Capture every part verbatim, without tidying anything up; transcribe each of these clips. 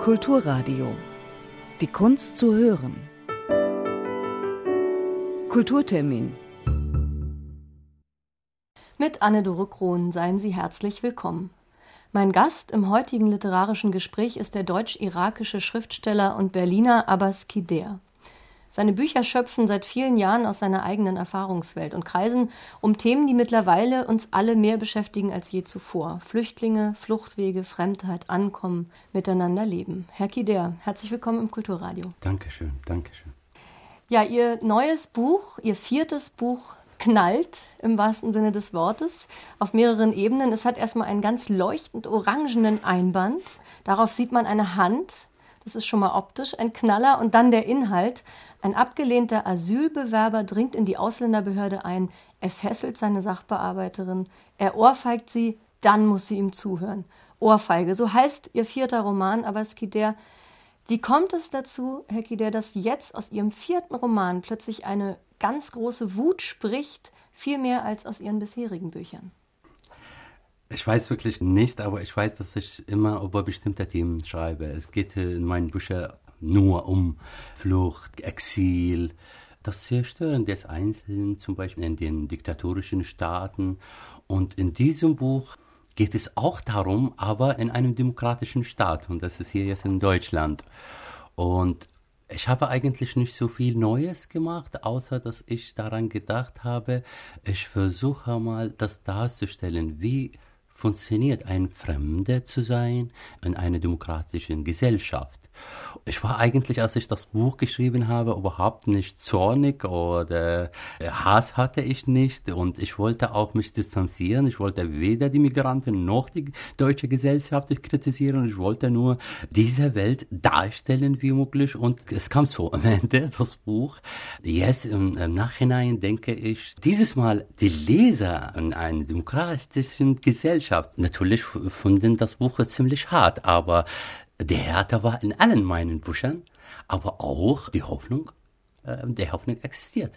Kulturradio. Die Kunst zu hören. Kulturtermin. Mit Anne-Dore Krohn seien Sie herzlich willkommen. Mein Gast im heutigen literarischen Gespräch ist der deutsch-irakische Schriftsteller und Berliner Abbas Kider. Seine Bücher schöpfen seit vielen Jahren aus seiner eigenen Erfahrungswelt und kreisen um Themen, die mittlerweile uns alle mehr beschäftigen als je zuvor. Flüchtlinge, Fluchtwege, Fremdheit, Ankommen, miteinander leben. Herr Kider, herzlich willkommen im Kulturradio. Dankeschön, Dankeschön. Ja, Ihr neues Buch, Ihr viertes Buch knallt im wahrsten Sinne des Wortes auf mehreren Ebenen. Es hat erstmal einen ganz leuchtend orangenen Einband. Darauf sieht man eine Hand. Das ist schon mal optisch ein Knaller. Und dann der Inhalt. Ein abgelehnter Asylbewerber dringt in die Ausländerbehörde ein. Er fesselt seine Sachbearbeiterin. Er ohrfeigt sie, dann muss sie ihm zuhören. Ohrfeige, so heißt Ihr vierter Roman, Abbas Kider. Wie kommt es dazu, Herr Kider, dass jetzt aus Ihrem vierten Roman plötzlich eine ganz große Wut spricht, viel mehr als aus Ihren bisherigen Büchern? Ich weiß wirklich nicht, aber ich weiß, dass ich immer über bestimmte Themen schreibe. Es geht in meinen Büchern nur um Flucht, Exil, das Zerstören des Einzelnen, zum Beispiel in den diktatorischen Staaten. Und in diesem Buch geht es auch darum, aber in einem demokratischen Staat. Und das ist hier jetzt in Deutschland. Und ich habe eigentlich nicht so viel Neues gemacht, außer dass ich daran gedacht habe, ich versuche mal, das darzustellen, wie funktioniert ein Fremder zu sein in einer demokratischen Gesellschaft. Ich war eigentlich, als ich das Buch geschrieben habe, überhaupt nicht zornig oder Hass hatte ich nicht und ich wollte auch mich distanzieren. Ich wollte weder die Migranten noch die deutsche Gesellschaft kritisieren. Ich wollte nur diese Welt darstellen wie möglich und es kam so am Ende, das Buch. Jetzt im Nachhinein denke ich, dieses Mal die Leser in einer demokratischen Gesellschaft natürlich fanden das Buch ziemlich hart, aber der Härte war in allen meinen Büchern, aber auch die Hoffnung, äh, die Hoffnung existiert.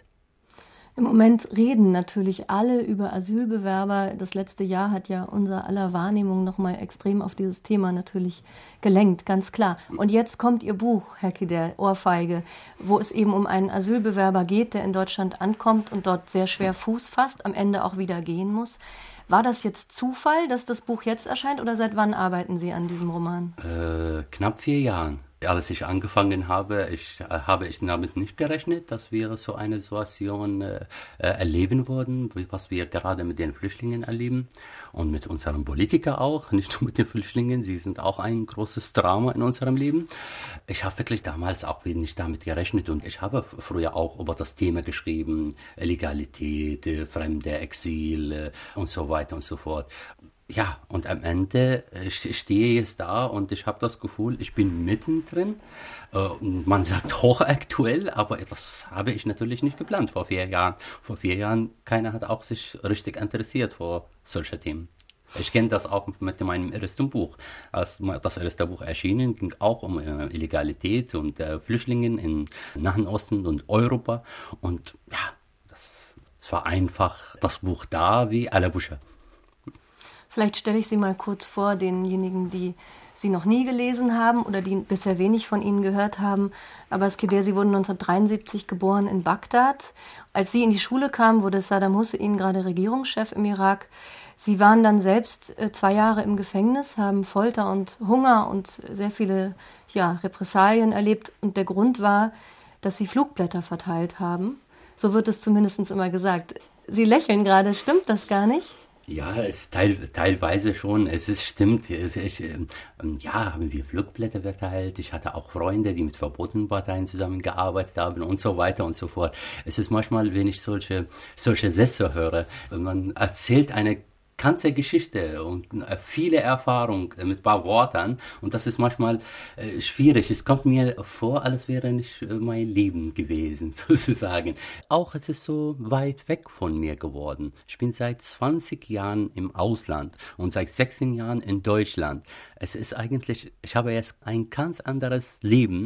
Im Moment reden natürlich alle über Asylbewerber. Das letzte Jahr hat ja unser aller Wahrnehmung nochmal extrem auf dieses Thema natürlich gelenkt, ganz klar. Und jetzt kommt Ihr Buch, Herr Kider, Ohrfeige, wo es eben um einen Asylbewerber geht, der in Deutschland ankommt und dort sehr schwer Fuß fasst, am Ende auch wieder gehen muss. War das jetzt Zufall, dass das Buch jetzt erscheint oder seit wann arbeiten Sie an diesem Roman? Äh, knapp vier Jahren. Als ich angefangen habe, ich, äh, habe ich damit nicht gerechnet, dass wir so eine Situation äh, erleben würden, was wir gerade mit den Flüchtlingen erleben und mit unseren Politikern auch, nicht nur mit den Flüchtlingen, sie sind auch ein großes Drama in unserem Leben. Ich habe wirklich damals auch nicht damit gerechnet und ich habe früher auch über das Thema geschrieben, Illegalität, äh, Fremde, Exil äh, und so weiter und so fort. Ja, und am Ende ich stehe jetzt da und ich habe das Gefühl, ich bin mittendrin. Äh, man sagt hochaktuell, aber das habe ich natürlich nicht geplant vor vier Jahren. Vor vier Jahren, keiner hat auch sich richtig interessiert vor solchen Themen. Ich kenne das auch mit meinem ersten Buch. Als das erste Buch erschienen, ging auch um äh, Illegalität und äh, Flüchtlingen im Nahen Osten und Europa. Und ja, das, das war einfach das Buch da wie alle Bücher. Vielleicht stelle ich Sie mal kurz vor, denjenigen, die Sie noch nie gelesen haben oder die bisher wenig von Ihnen gehört haben. Abbas Kider, Sie wurden neunzehnhundertdreiundsiebzig geboren in Bagdad. Als Sie in die Schule kamen, wurde Saddam Hussein gerade Regierungschef im Irak. Sie waren dann selbst zwei Jahre im Gefängnis, haben Folter und Hunger und sehr viele ja, Repressalien erlebt. Und der Grund war, dass Sie Flugblätter verteilt haben. So wird es zumindest immer gesagt. Sie lächeln gerade, stimmt das gar nicht? Ja, es teil, teilweise schon. Es ist stimmt. Es, ich, ähm, ja, haben wir Flugblätter verteilt. Ich hatte auch Freunde, die mit verbotenen Parteien zusammengearbeitet haben und so weiter und so fort. Es ist manchmal, wenn ich solche solche Sätze höre, man erzählt eine ganze Geschichte und viele Erfahrung mit ein paar Worten und das ist manchmal äh, schwierig. Es kommt mir vor, als wäre nicht äh, mein Leben gewesen, sozusagen. Auch es ist so weit weg von mir geworden. Ich bin seit zwanzig Jahren im Ausland und seit sechzehn Jahren in Deutschland. Es ist eigentlich, ich habe jetzt ein ganz anderes Leben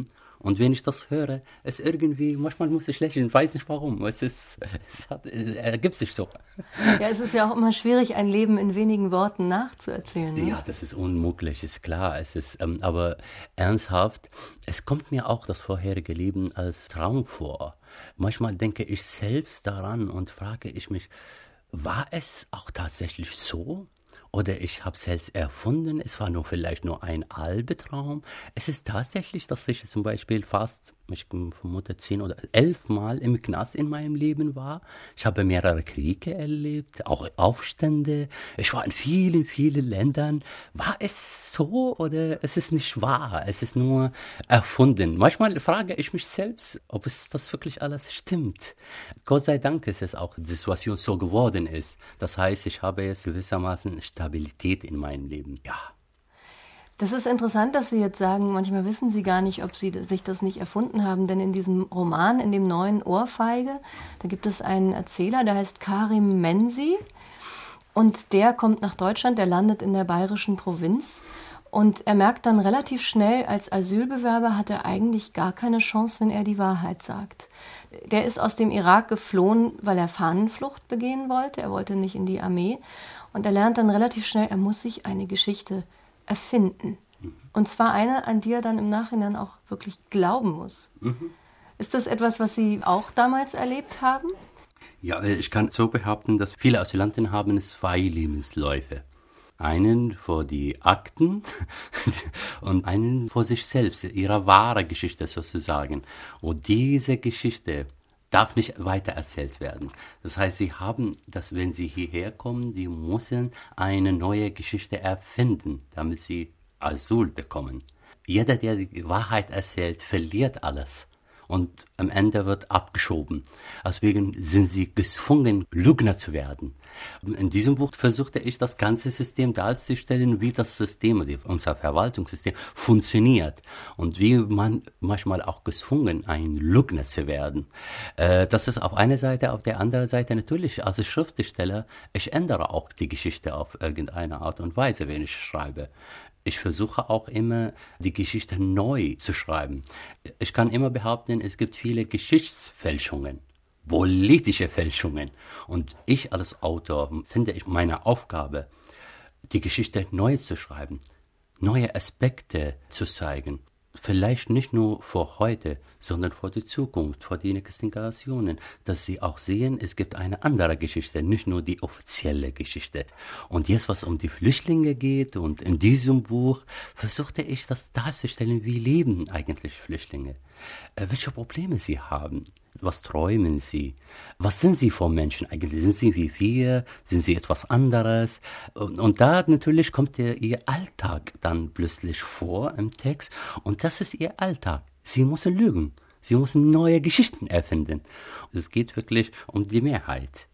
Und wenn ich das höre, es irgendwie, manchmal muss ich lächeln, weiß nicht warum. Es ist, es hat, es ergibt sich so. Ja, es ist ja auch immer schwierig, ein Leben in wenigen Worten nachzuerzählen. Ne? Ja, das ist unmöglich, ist klar. Es ist, ähm, aber ernsthaft, es kommt mir auch das vorherige Leben als Traum vor. Manchmal denke ich selbst daran und frage ich mich, war es auch tatsächlich so? Oder ich habe es selbst erfunden, es war nur vielleicht nur ein Albtraum. Es ist tatsächlich, dass ich zum Beispiel fast, ich vermute zehn oder elf Mal im Knast in meinem Leben war. Ich habe mehrere Kriege erlebt, auch Aufstände. Ich war in vielen, vielen Ländern. War es so oder es ist nicht wahr? Es ist nur erfunden. Manchmal frage ich mich selbst, ob es das wirklich alles stimmt. Gott sei Dank ist es auch, die Situation so geworden ist. Das heißt, ich habe jetzt gewissermaßen Stabilität in meinem Leben. Ja. Das ist interessant, dass Sie jetzt sagen, manchmal wissen Sie gar nicht, ob Sie sich das nicht erfunden haben, denn in diesem Roman, in dem neuen Ohrfeige, da gibt es einen Erzähler, der heißt Karim Menzi und der kommt nach Deutschland, der landet in der bayerischen Provinz und er merkt dann relativ schnell, als Asylbewerber hat er eigentlich gar keine Chance, wenn er die Wahrheit sagt. Der ist aus dem Irak geflohen, weil er Fahnenflucht begehen wollte, er wollte nicht in die Armee und er lernt dann relativ schnell, er muss sich eine Geschichte erfinden. Und zwar eine, an die er dann im Nachhinein auch wirklich glauben muss. Mhm. Ist das etwas, was Sie auch damals erlebt haben? Ja, ich kann so behaupten, dass viele Asylanten haben zwei Lebensläufe. Einen vor die Akten und einen vor sich selbst, ihre wahre Geschichte sozusagen. Und diese Geschichte darf nicht weitererzählt werden. Das heißt, sie haben, dass wenn sie hierher kommen, die müssen eine neue Geschichte erfinden, damit sie Asyl bekommen. Jeder, der die Wahrheit erzählt, verliert alles. Und am Ende wird abgeschoben. Deswegen sind sie gezwungen, Lügner zu werden. In diesem Buch versuchte ich, das ganze System darzustellen, wie das System, unser Verwaltungssystem, funktioniert. Und wie man manchmal auch gezwungen, ein Lügner zu werden. Äh, das ist auf einer Seite, auf der anderen Seite natürlich, als Schriftsteller, ich ändere auch die Geschichte auf irgendeine Art und Weise, wenn ich schreibe. Ich versuche auch immer, die Geschichte neu zu schreiben. Ich kann immer behaupten, es gibt viele Geschichtsfälschungen, politische Fälschungen. Und ich als Autor finde ich meine Aufgabe, die Geschichte neu zu schreiben, neue Aspekte zu zeigen. Vielleicht nicht nur für heute, sondern für die Zukunft, für die nächsten Generationen, dass sie auch sehen, es gibt eine andere Geschichte, nicht nur die offizielle Geschichte. Und jetzt, was um die Flüchtlinge geht, und in diesem Buch versuchte ich, das darzustellen, wie leben eigentlich Flüchtlinge, äh, welche Probleme sie haben, was träumen sie, was sind sie für Menschen eigentlich, sind sie wie wir, sind sie etwas anderes, und, und da natürlich kommt der, ihr Alltag dann plötzlich vor im Text, und das ist ihr Alltag, sie müssen lügen, sie müssen neue Geschichten erfinden, es geht wirklich um die Mehrheit.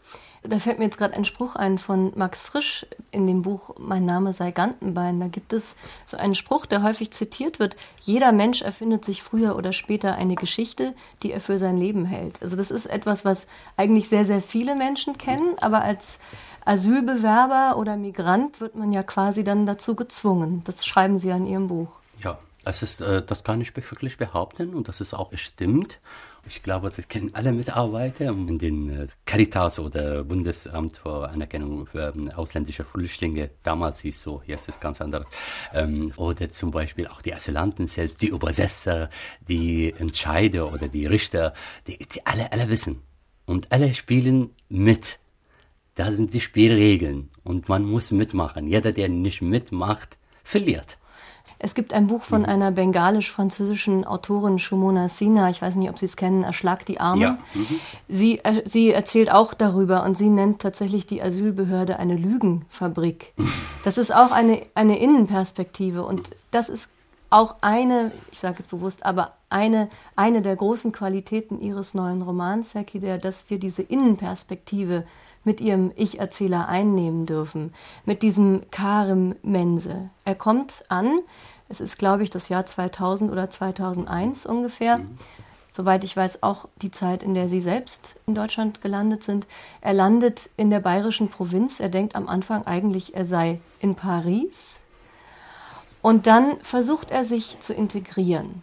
Da fällt mir jetzt gerade ein Spruch ein von Max Frisch in dem Buch Mein Name sei Gantenbein. Da gibt es so einen Spruch, der häufig zitiert wird. Jeder Mensch erfindet sich früher oder später eine Geschichte, die er für sein Leben hält. Also das ist etwas, was eigentlich sehr, sehr viele Menschen kennen, aber als Asylbewerber oder Migrant wird man ja quasi dann dazu gezwungen. Das schreiben Sie ja in Ihrem Buch. Ja, es ist, äh, das kann ich wirklich behaupten und das ist auch stimmt. Ich glaube, das kennen alle Mitarbeiter in den Caritas oder Bundesamt für Anerkennung für ausländische Flüchtlinge. Damals hieß es so, jetzt ist es ganz anders. Ähm, oder zum Beispiel auch die Asylanten selbst, die Übersetzer, die Entscheider oder die Richter, die, die alle, alle wissen. Und alle spielen mit. Da sind die Spielregeln und man muss mitmachen. Jeder, der nicht mitmacht, verliert. Es gibt ein Buch von mhm. einer bengalisch-französischen Autorin, Shumona Sina, ich weiß nicht, ob Sie es kennen, Erschlag die Arme. Ja. Mhm. Sie, äh, sie erzählt auch darüber und sie nennt tatsächlich die Asylbehörde eine Lügenfabrik. Das ist auch eine, eine Innenperspektive und das ist auch eine, ich sage jetzt bewusst, aber eine, eine der großen Qualitäten Ihres neuen Romans, Herr Kider, dass wir diese Innenperspektive mit ihrem Ich-Erzähler einnehmen dürfen, mit diesem Karim Menzi. Er kommt an, es ist, glaube ich, das Jahr zweitausend oder zweitausendeins ungefähr, mhm. soweit ich weiß, auch die Zeit, in der Sie selbst in Deutschland gelandet sind. Er landet in der bayerischen Provinz, er denkt am Anfang eigentlich, er sei in Paris und dann versucht er sich zu integrieren.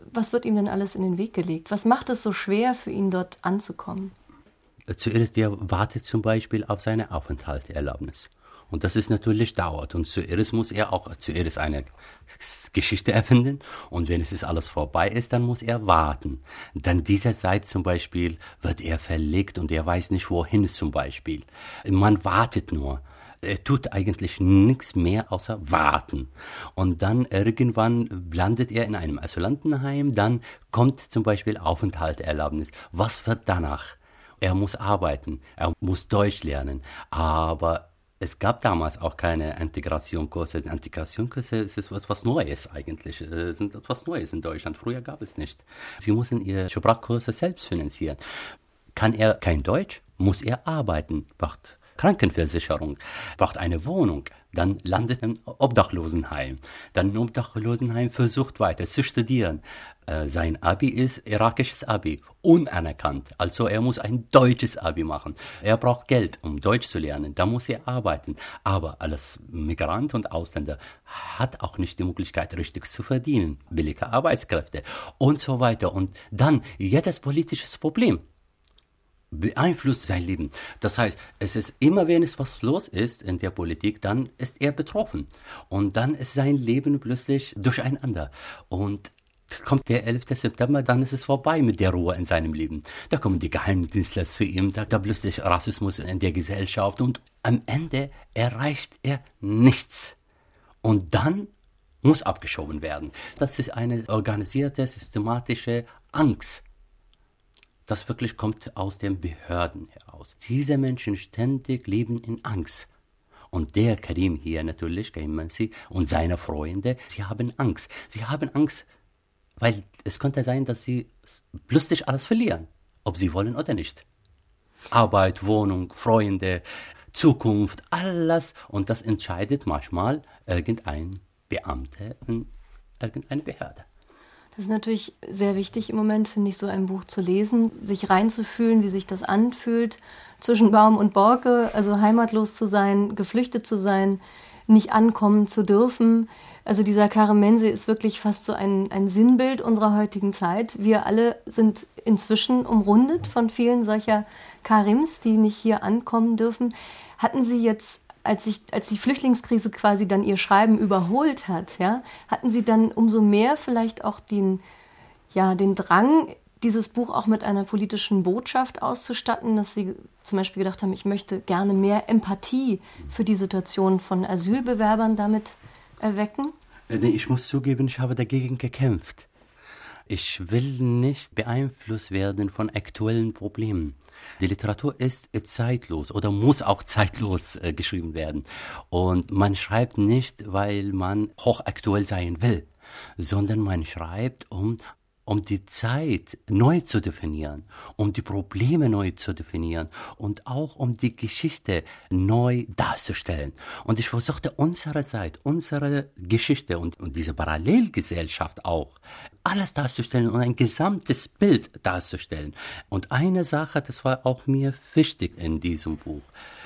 Was wird ihm denn alles in den Weg gelegt? Was macht es so schwer für ihn, dort anzukommen? Zuerst, der wartet zum Beispiel auf seine Aufenthaltserlaubnis. Und das ist natürlich dauert. Und zuerst muss er auch zuerst eine Geschichte erfinden. Und wenn es ist alles vorbei ist, dann muss er warten. Dann dieser Zeit zum Beispiel wird er verlegt und er weiß nicht wohin zum Beispiel. Man wartet nur. Er tut eigentlich nichts mehr außer warten. Und dann irgendwann landet er in einem Asylantenheim. Dann kommt zum Beispiel Aufenthaltserlaubnis. Was wird danach? Er muss arbeiten. Er muss Deutsch lernen. Aber es gab damals auch keine Integrationskurse. Integrationskurse ist etwas was Neues eigentlich. Es sind etwas Neues in Deutschland. Früher gab es nicht. Sie müssen ihre Sprachkurse selbst finanzieren. Kann er kein Deutsch, muss er arbeiten. Braucht Krankenversicherung, braucht eine Wohnung. Dann landet er im Obdachlosenheim. Dann im Obdachlosenheim versucht weiter zu studieren. Äh, sein Abi ist irakisches Abi, unanerkannt. Also er muss ein deutsches Abi machen. Er braucht Geld, um Deutsch zu lernen. Da muss er arbeiten. Aber als Migrant und Ausländer hat auch nicht die Möglichkeit, richtig zu verdienen. Billige Arbeitskräfte und so weiter. Und dann jedes politisches Problem beeinflusst sein Leben. Das heißt, es ist immer, wenn es was los ist in der Politik, dann ist er betroffen. Und dann ist sein Leben plötzlich durcheinander. Und kommt der elfte September, dann ist es vorbei mit der Ruhe in seinem Leben. Da kommen die Geheimdienstler zu ihm, da, da plötzlich Rassismus in der Gesellschaft und am Ende erreicht er nichts. Und dann muss abgeschoben werden. Das ist eine organisierte, systematische Angst. Das wirklich kommt aus den Behörden heraus. Diese Menschen ständig leben in Angst. Und der Karim hier natürlich, Karim Mansi und seine Freunde, sie haben Angst. Sie haben Angst, weil es könnte sein, dass sie plötzlich alles verlieren, ob sie wollen oder nicht. Arbeit, Wohnung, Freunde, Zukunft, alles. Und das entscheidet manchmal irgendein Beamter in irgendeine Behörde. Das ist natürlich sehr wichtig im Moment, finde ich, so ein Buch zu lesen, sich reinzufühlen, wie sich das anfühlt, zwischen Baum und Borke, also heimatlos zu sein, geflüchtet zu sein, nicht ankommen zu dürfen. Also dieser Karim Mansi ist wirklich fast so ein, ein Sinnbild unserer heutigen Zeit. Wir alle sind inzwischen umrundet von vielen solcher Karims, die nicht hier ankommen dürfen. Hatten Sie jetzt, als, ich, als die Flüchtlingskrise quasi dann Ihr Schreiben überholt hat, ja, hatten Sie dann umso mehr vielleicht auch den, ja, den Drang, dieses Buch auch mit einer politischen Botschaft auszustatten, dass Sie zum Beispiel gedacht haben, ich möchte gerne mehr Empathie für die Situation von Asylbewerbern damit erwecken? Nee, ich muss zugeben, ich habe dagegen gekämpft. Ich will nicht beeinflusst werden von aktuellen Problemen. Die Literatur ist zeitlos oder muss auch zeitlos äh, geschrieben werden. Und man schreibt nicht, weil man hochaktuell sein will, sondern man schreibt, um um die Zeit neu zu definieren, um die Probleme neu zu definieren und auch um die Geschichte neu darzustellen. Und ich versuchte unsere Zeit, unsere Geschichte und, und diese Parallelgesellschaft auch, alles darzustellen und ein gesamtes Bild darzustellen. Und eine Sache, das war auch mir wichtig in diesem Buch,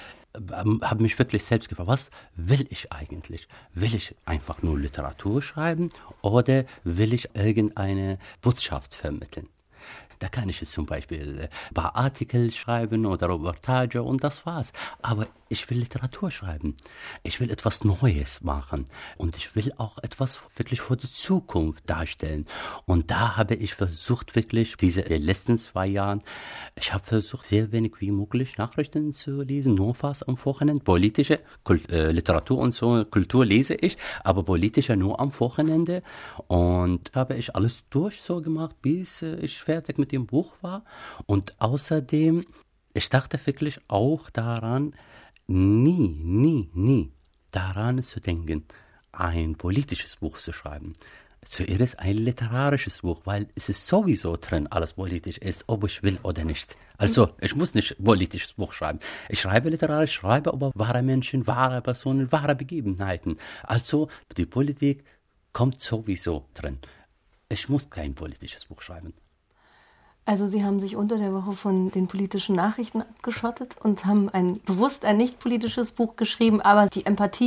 habe mich wirklich selbst gefragt, was will ich eigentlich? Will ich einfach nur Literatur schreiben oder will ich irgendeine Botschaft vermitteln? Da kann ich jetzt zum Beispiel ein paar Artikel schreiben oder Reportage und das war's. Aber ich will Literatur schreiben. Ich will etwas Neues machen. Und ich will auch etwas wirklich für die Zukunft darstellen. Und da habe ich versucht, wirklich diese die letzten zwei Jahre, ich habe versucht, sehr wenig wie möglich Nachrichten zu lesen, nur fast am Wochenende. Politische Kult, äh, Literatur und so, Kultur lese ich, aber politische nur am Wochenende. Und habe ich alles durch so gemacht, bis äh, ich fertig mit dem Buch war. Und außerdem, ich dachte wirklich auch daran, nie, nie, nie daran zu denken, ein politisches Buch zu schreiben. Zuerst ein literarisches Buch, weil es ist sowieso drin, alles politisch ist, ob ich will oder nicht. Also, ich muss nicht ein politisches Buch schreiben. Ich schreibe literarisch, schreibe über wahre Menschen, wahre Personen, wahre Begebenheiten. Also, die Politik kommt sowieso drin. Ich muss kein politisches Buch schreiben. Also Sie haben sich unter der Woche von den politischen Nachrichten abgeschottet und haben ein bewusst ein nicht politisches Buch geschrieben, aber die Empathie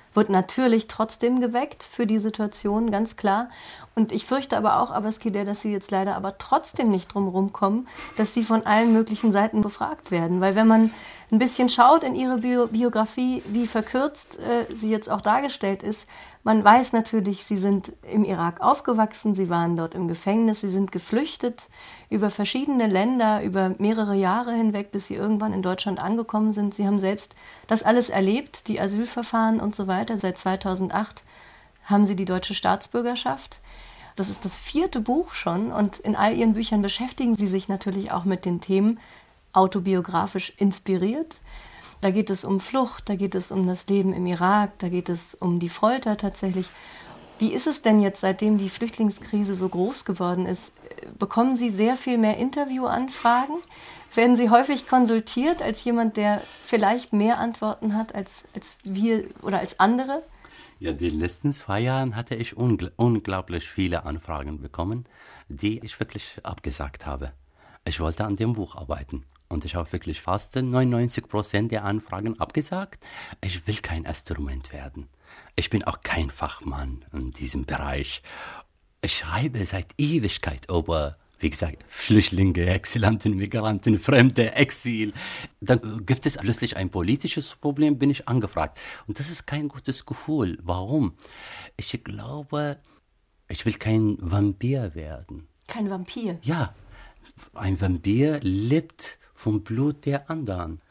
wird natürlich trotzdem geweckt für die Situation, ganz klar. Und ich fürchte aber auch, Abbas Kider, dass Sie jetzt leider aber trotzdem nicht drum rumkommen, dass Sie von allen möglichen Seiten befragt werden. Weil wenn man ein bisschen schaut in Ihre Bio- Biografie, wie verkürzt äh, sie jetzt auch dargestellt ist, man weiß natürlich, Sie sind im Irak aufgewachsen, Sie waren dort im Gefängnis, Sie sind geflüchtet über verschiedene Länder, über mehrere Jahre hinweg, bis Sie irgendwann in Deutschland angekommen sind. Sie haben selbst das alles erlebt, die Asylverfahren und so weiter. Seit zweitausendacht haben Sie die deutsche Staatsbürgerschaft. Das ist das vierte Buch schon und in all Ihren Büchern beschäftigen Sie sich natürlich auch mit den Themen autobiografisch inspiriert. Da geht es um Flucht, da geht es um das Leben im Irak, da geht es um die Folter tatsächlich. Wie ist es denn jetzt, seitdem die Flüchtlingskrise so groß geworden ist? Bekommen Sie sehr viel mehr Interviewanfragen? Werden Sie häufig konsultiert als jemand, der vielleicht mehr Antworten hat als, als wir oder als andere? Ja, die letzten zwei Jahre hatte ich ungl- unglaublich viele Anfragen bekommen, die ich wirklich abgesagt habe. Ich wollte an dem Buch arbeiten. Und ich habe wirklich fast neunundneunzig Prozent der Anfragen abgesagt. Ich will kein Instrument werden. Ich bin auch kein Fachmann in diesem Bereich. Ich schreibe seit Ewigkeit über, wie gesagt, Flüchtlinge, Exilanten, Migranten, Fremde, Exil. Dann gibt es plötzlich ein politisches Problem, bin ich angefragt. Und das ist kein gutes Gefühl. Warum? Ich glaube, ich will kein Vampir werden. Kein Vampir? Ja, ein Vampir lebt vom Blut der anderen.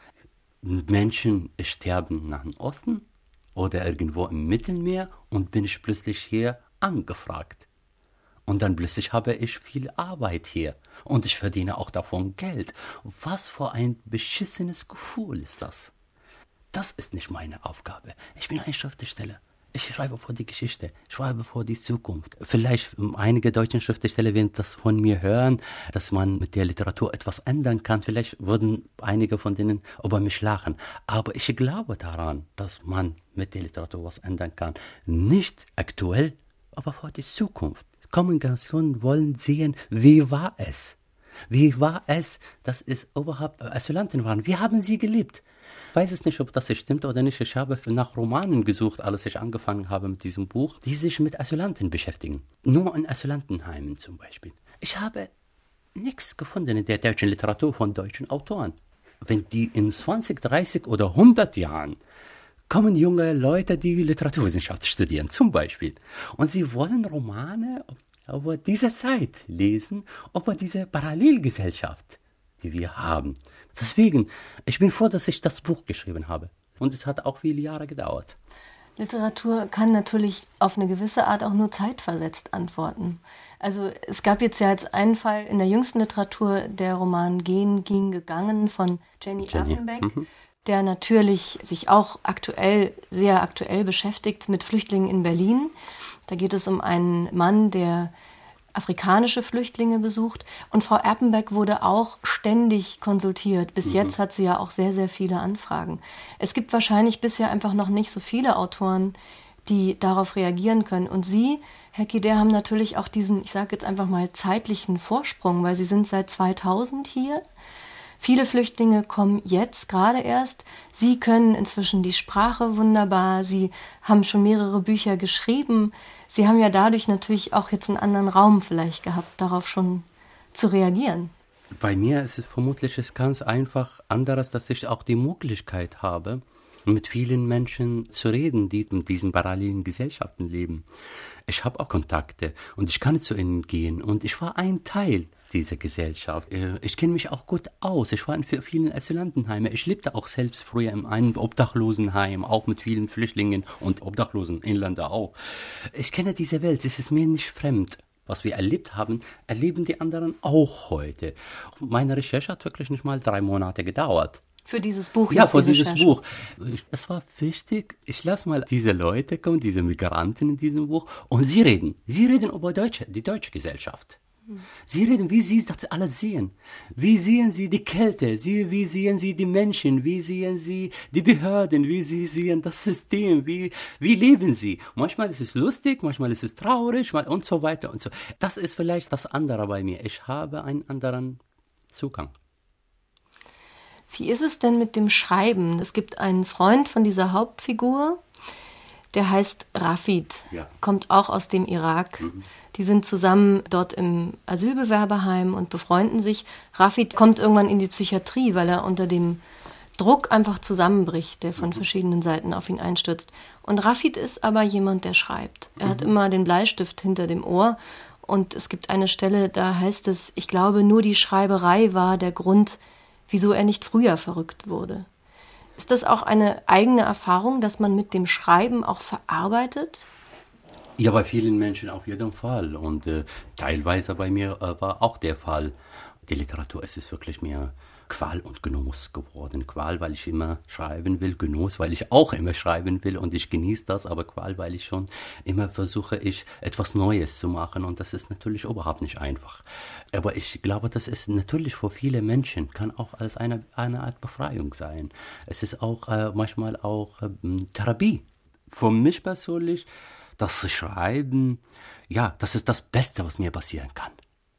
Menschen sterben nach dem Osten oder irgendwo im Mittelmeer und bin ich plötzlich hier angefragt. Und dann plötzlich habe ich viel Arbeit hier und ich verdiene auch davon Geld. Was für ein beschissenes Gefühl ist das? Das ist nicht meine Aufgabe. Ich bin ein Schriftsteller. Ich schreibe vor die Geschichte, ich schreibe vor die Zukunft. Vielleicht einige deutsche Schriftsteller werden das von mir hören, dass man mit der Literatur etwas ändern kann. Vielleicht würden einige von denen über mich lachen. Aber ich glaube daran, dass man mit der Literatur was ändern kann. Nicht aktuell, aber vor die Zukunft. Kommunikation wollen sehen, wie war es? Wie war es, dass es überhaupt Asylanten waren? Wie haben sie gelebt? Ich weiß es nicht, ob das stimmt oder nicht. Ich habe nach Romanen gesucht, als ich angefangen habe mit diesem Buch, die sich mit Asylanten beschäftigen. Nur in Asylantenheimen zum Beispiel. Ich habe nichts gefunden in der deutschen Literatur von deutschen Autoren. Wenn die in zwanzig, dreißig oder hundert Jahren kommen junge Leute, die Literaturwissenschaft studieren, zum Beispiel. Und sie wollen Romane über diese Zeit lesen, über diese Parallelgesellschaft, die wir haben. Deswegen, ich bin froh, dass ich das Buch geschrieben habe. Und es hat auch viele Jahre gedauert. Literatur kann natürlich auf eine gewisse Art auch nur zeitversetzt antworten. Also es gab jetzt ja jetzt einen Fall in der jüngsten Literatur, der Roman Gehen, Ging, Gegangen von Jenny, Jenny. Erpenbeck, mhm. der natürlich sich auch aktuell, sehr aktuell beschäftigt mit Flüchtlingen in Berlin. Da geht es um einen Mann, der afrikanische Flüchtlinge besucht. Und Frau Erpenbeck wurde auch ständig konsultiert. Bis mhm. jetzt hat sie ja auch sehr, sehr viele Anfragen. Es gibt wahrscheinlich bisher einfach noch nicht so viele Autoren, die darauf reagieren können. Und Sie, Herr Kider, haben natürlich auch diesen, ich sage jetzt einfach mal, zeitlichen Vorsprung, weil Sie sind seit zweitausend hier. Viele Flüchtlinge kommen jetzt gerade erst. Sie können inzwischen die Sprache wunderbar. Sie haben schon mehrere Bücher geschrieben. Sie haben ja dadurch natürlich auch jetzt einen anderen Raum vielleicht gehabt, darauf schon zu reagieren. Bei mir ist es vermutlich ist ganz einfach anderes, dass ich auch die Möglichkeit habe, mit vielen Menschen zu reden, die in diesen parallelen Gesellschaften leben. Ich habe auch Kontakte und ich kann zu ihnen gehen und ich war ein Teil dieser Gesellschaft. Ich kenne mich auch gut aus. Ich war in vielen Asylantenheimen. Ich lebte auch selbst früher in einem Obdachlosenheim, auch mit vielen Flüchtlingen und Obdachlosen, Inländer auch. Ich kenne diese Welt, es ist mir nicht fremd. Was wir erlebt haben, erleben die anderen auch heute. Meine Recherche hat wirklich nicht mal drei Monate gedauert. Für dieses Buch? Ja, für dieses Buch. Es war wichtig, ich lasse mal diese Leute kommen, diese Migranten in diesem Buch, und sie reden. Sie reden über Deutsche, die deutsche Gesellschaft. Sie reden, wie Sie das alles sehen. Wie sehen Sie die Kälte? Sie, wie sehen Sie die Menschen? Wie sehen Sie die Behörden? Wie Sie sehen das System? Wie, wie leben Sie? Manchmal ist es lustig, manchmal ist es traurig und so weiter und so. Das ist vielleicht das andere bei mir. Ich habe einen anderen Zugang. Wie ist es denn mit dem Schreiben? Es gibt einen Freund von dieser Hauptfigur, Der heißt Rafid, ja. kommt auch aus dem Irak. Mhm. Die sind zusammen dort im Asylbewerberheim und befreunden sich. Rafid kommt irgendwann in die Psychiatrie, weil er unter dem Druck einfach zusammenbricht, der von mhm. verschiedenen Seiten auf ihn einstürzt. Und Rafid ist aber jemand, der schreibt. Er mhm. hat immer den Bleistift hinter dem Ohr. Und es gibt eine Stelle, da heißt es, ich glaube, nur die Schreiberei war der Grund, wieso er nicht früher verrückt wurde. Ist das auch eine eigene Erfahrung, dass man mit dem Schreiben auch verarbeitet? Ja, bei vielen Menschen auf jeden Fall. Und äh, teilweise bei mir äh, war auch der Fall. Die Literatur, es ist wirklich mehr Qual und Genuss geworden. Qual, weil ich immer schreiben will, Genuss, weil ich auch immer schreiben will und ich genieße das, aber Qual, weil ich schon immer versuche, ich etwas Neues zu machen und das ist natürlich überhaupt nicht einfach. Aber ich glaube, das ist natürlich für viele Menschen, kann auch als eine, eine Art Befreiung sein. Es ist auch äh, manchmal auch äh, Therapie. Für mich persönlich, das Schreiben, ja, das ist das Beste, was mir passieren kann.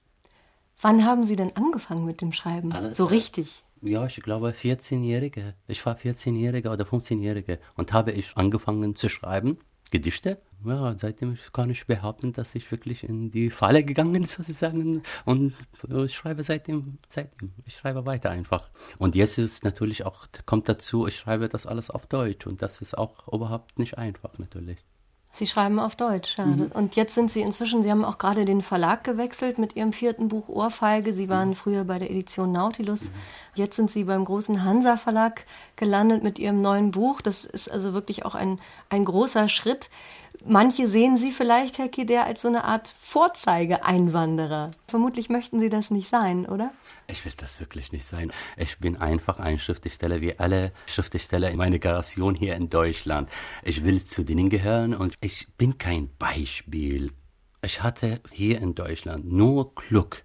Wann haben Sie denn angefangen mit dem Schreiben? Also, so richtig? Ja, ich glaube vierzehnjährige. Ich war vierzehnjährige oder fünfzehnjährige und habe ich angefangen zu schreiben, Gedichte. Ja, seitdem kann ich behaupten, dass ich wirklich in die Falle gegangen bin sozusagen und ich schreibe seitdem, seitdem. Ich schreibe weiter einfach. Und jetzt ist natürlich auch, kommt dazu, ich schreibe das alles auf Deutsch und das ist auch überhaupt nicht einfach natürlich. Sie schreiben auf Deutsch, ja. Mhm. Und jetzt sind Sie inzwischen, Sie haben auch gerade den Verlag gewechselt mit Ihrem vierten Buch Ohrfeige. Sie waren mhm. früher bei der Edition Nautilus. Mhm. Jetzt sind Sie beim großen Hansa Verlag gelandet mit Ihrem neuen Buch. Das ist also wirklich auch ein, ein großer Schritt. Manche sehen Sie vielleicht, Herr Kider, als so eine Art Vorzeige-Einwanderer. Vermutlich möchten Sie das nicht sein, oder? Ich will das wirklich nicht sein. Ich bin einfach ein Schriftsteller wie alle Schriftsteller in meiner Generation hier in Deutschland. Ich will zu denen gehören und ich bin kein Beispiel. Ich hatte hier in Deutschland nur Glück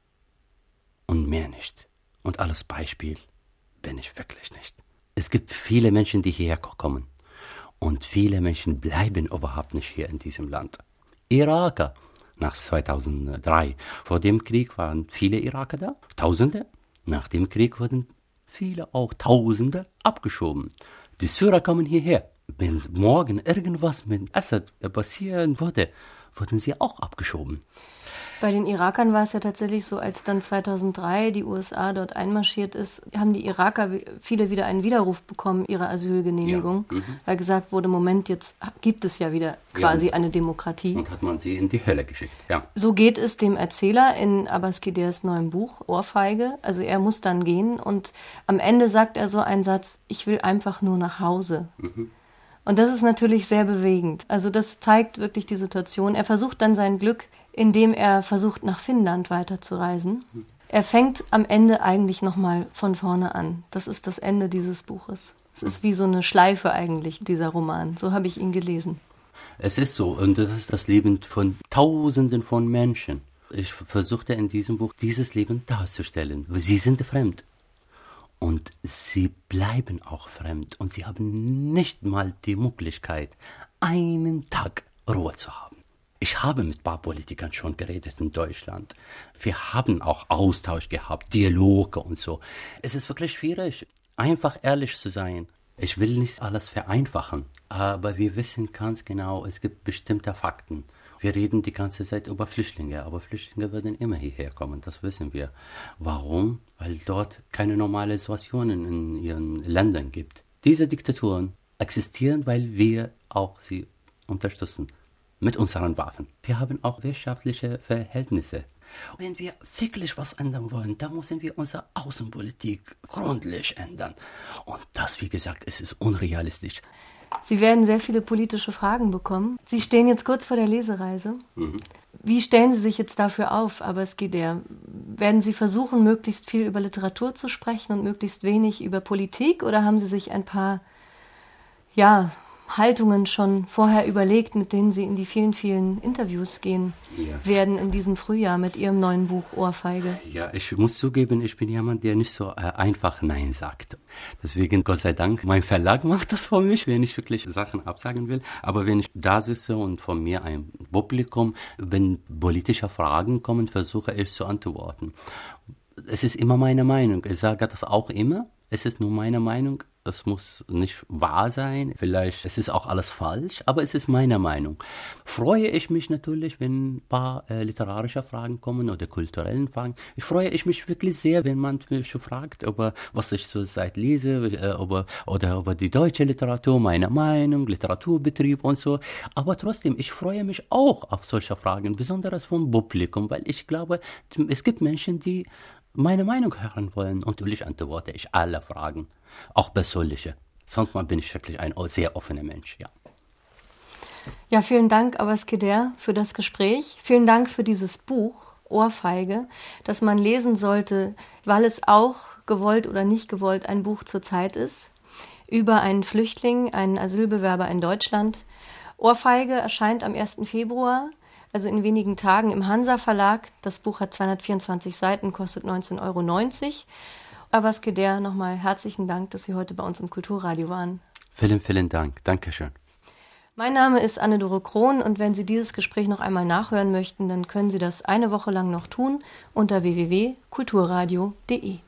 und mehr nicht. Und alles Beispiel bin ich wirklich nicht. Es gibt viele Menschen, die hierher kommen. Und viele Menschen bleiben überhaupt nicht hier in diesem Land. Iraker nach zweitausenddrei. Vor dem Krieg waren viele Iraker da, Tausende. Nach dem Krieg wurden viele, auch Tausende, abgeschoben. Die Syrer kommen hierher. Wenn morgen irgendwas mit Assad passieren würde, wurden sie auch abgeschoben. Bei den Irakern war es ja tatsächlich so, als dann zweitausenddrei die U S A dort einmarschiert ist, haben die Iraker viele wieder einen Widerruf bekommen, ihrer Asylgenehmigung, ja. mhm. weil gesagt wurde, Moment, jetzt gibt es ja wieder quasi ja. eine Demokratie. Und hat man sie in die Hölle geschickt, ja. So geht es dem Erzähler in Abbas Kiders neuem Buch, Ohrfeige. Also er muss dann gehen und am Ende sagt er so einen Satz, ich will einfach nur nach Hause. Mhm. Und das ist natürlich sehr bewegend. Also das zeigt wirklich die Situation. Er versucht dann sein Glück, indem er versucht, nach Finnland weiterzureisen. Er fängt am Ende eigentlich nochmal von vorne an. Das ist das Ende dieses Buches. Es ist wie so eine Schleife eigentlich, dieser Roman. So habe ich ihn gelesen. Es ist so, und das ist das Leben von Tausenden von Menschen. Ich versuchte in diesem Buch, dieses Leben darzustellen. Sie sind fremd. Und sie bleiben auch fremd. Und sie haben nicht mal die Möglichkeit, einen Tag Ruhe zu haben. Ich habe mit ein paar Politikern schon geredet in Deutschland. Wir haben auch Austausch gehabt, Dialoge und so. Es ist wirklich schwierig, einfach ehrlich zu sein. Ich will nicht alles vereinfachen, aber wir wissen ganz genau, es gibt bestimmte Fakten. Wir reden die ganze Zeit über Flüchtlinge, aber Flüchtlinge werden immer hierher kommen, das wissen wir. Warum? Weil dort keine normale Situationen in ihren Ländern gibt. Diese Diktaturen existieren, weil wir auch sie unterstützen. Mit unseren Waffen. Wir haben auch wirtschaftliche Verhältnisse. Wenn wir wirklich was ändern wollen, dann müssen wir unsere Außenpolitik gründlich ändern. Und das, wie gesagt, es ist unrealistisch. Sie werden sehr viele politische Fragen bekommen. Sie stehen jetzt kurz vor der Lesereise. Mhm. Wie stellen Sie sich jetzt dafür auf, Abbas Kider? Werden Sie versuchen, möglichst viel über Literatur zu sprechen und möglichst wenig über Politik? Oder haben Sie sich ein paar, ja, Haltungen schon vorher überlegt, mit denen Sie in die vielen, vielen Interviews gehen ja. werden in diesem Frühjahr mit Ihrem neuen Buch Ohrfeige? Ja, ich muss zugeben, ich bin jemand, der nicht so äh, einfach Nein sagt. Deswegen, Gott sei Dank, mein Verlag macht das für mich, wenn ich wirklich Sachen absagen will. Aber wenn ich da sitze und von mir ein Publikum, wenn politische Fragen kommen, versuche ich zu antworten. Es ist immer meine Meinung. Ich sage das auch immer. Es ist nur meine Meinung. Es muss nicht wahr sein. Vielleicht es ist auch alles falsch, aber es ist meine Meinung. Freue ich mich natürlich, wenn ein paar äh, literarische Fragen kommen oder kulturellen Fragen. Ich freue ich mich wirklich sehr, wenn man mich fragt, über was ich zurzeit lese, äh, über, oder über die deutsche Literatur, meine Meinung, Literaturbetrieb und so. Aber trotzdem, ich freue mich auch auf solche Fragen, besonders vom Publikum, weil ich glaube, es gibt Menschen, die meine Meinung hören wollen. Und natürlich antworte ich alle Fragen, auch persönliche. Sonst mal bin ich wirklich ein sehr offener Mensch, ja. Ja, vielen Dank, Abbas Keder, für das Gespräch. Vielen Dank für dieses Buch, Ohrfeige, das man lesen sollte, weil es auch, gewollt oder nicht gewollt, ein Buch zur Zeit ist, über einen Flüchtling, einen Asylbewerber in Deutschland. Ohrfeige erscheint am ersten Februar, also in wenigen Tagen im Hansa Verlag. Das Buch hat zweihundertvierundzwanzig Seiten, kostet neunzehn Euro neunzig. Abbas Keder, nochmal herzlichen Dank, dass Sie heute bei uns im Kulturradio waren. Vielen, vielen Dank. Dankeschön. Mein Name ist Anne-Dore Krohn und wenn Sie dieses Gespräch noch einmal nachhören möchten, dann können Sie das eine Woche lang noch tun unter w w w punkt kulturradio punkt de.